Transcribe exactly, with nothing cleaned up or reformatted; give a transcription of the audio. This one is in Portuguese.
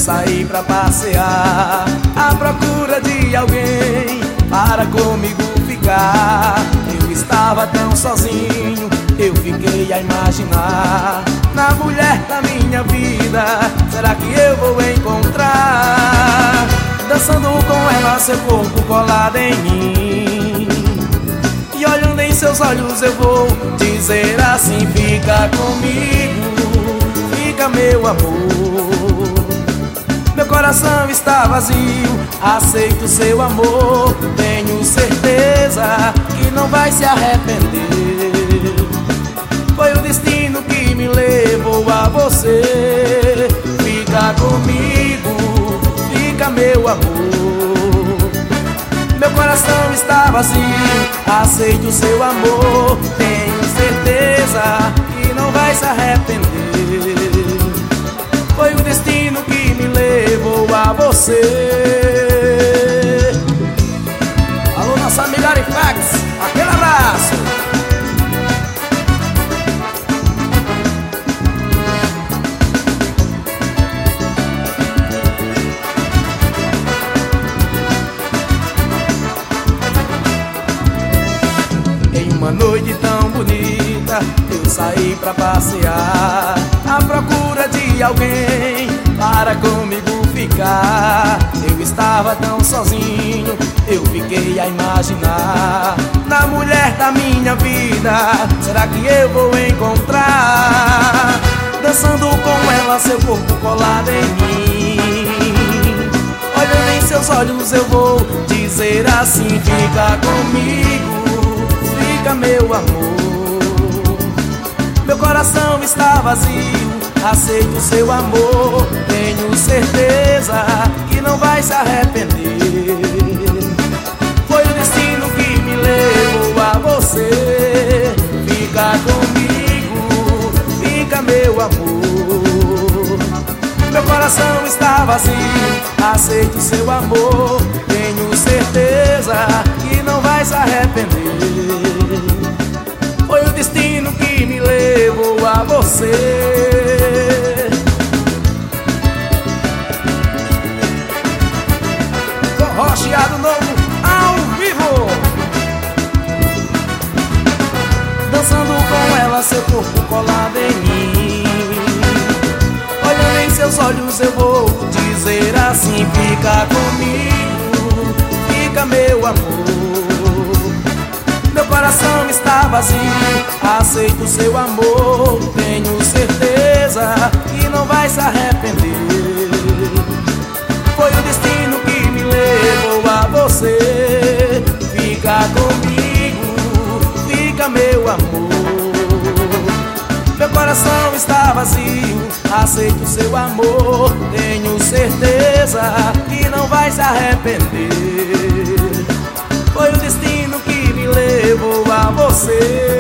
saí pra passear à procura de alguém para comigo ficar. Eu estava tão sozinho, eu fiquei a imaginar na mulher da minha vida, será que eu vou encontrar? Dançando com ela, seu corpo colado em mim, e olhando em seus olhos eu vou dizer assim: fica comigo, fica meu amor. Meu coração está vazio, aceito seu amor, tenho certeza que não vai se arrepender. Foi o destino que me levou a você. Fica comigo, fica meu amor. Meu coração está vazio, aceito seu amor, tenho certeza que não vai se arrepender. Foi o destino que me levou a você. Alô, nossa amiga Arifax, aquele abraço. Em uma noite tão bonita, eu saí pra passear à procura de alguém para comigo ficar. Eu estava tão sozinho, eu fiquei a imaginar na mulher da minha vida, será que eu vou encontrar? Dançando com ela, seu corpo colado em mim, olhando em seus olhos eu vou dizer assim: fica comigo, fica meu amor. Meu coração está vazio, aceito seu amor, tenho certeza que não vai se arrepender. Foi o destino que me levou a você. Fica comigo, fica meu amor. Meu coração está vazio, aceito seu amor, tenho certeza que não vai se arrepender. Foi o destino que me levou a você. Forró Chiado novo ao vivo, dançando com ela, seu corpo colado em mim, olhando em seus olhos eu vou dizer assim: fica comigo, fica meu amor. Meu coração está vazio, aceito seu amor, tenho certeza que não vai se arrepender. Foi o destino que me levou a você. Fica comigo, fica meu amor. Meu coração está vazio, aceito seu amor, tenho certeza que não vai se arrepender. Foi o destino que me levou a você.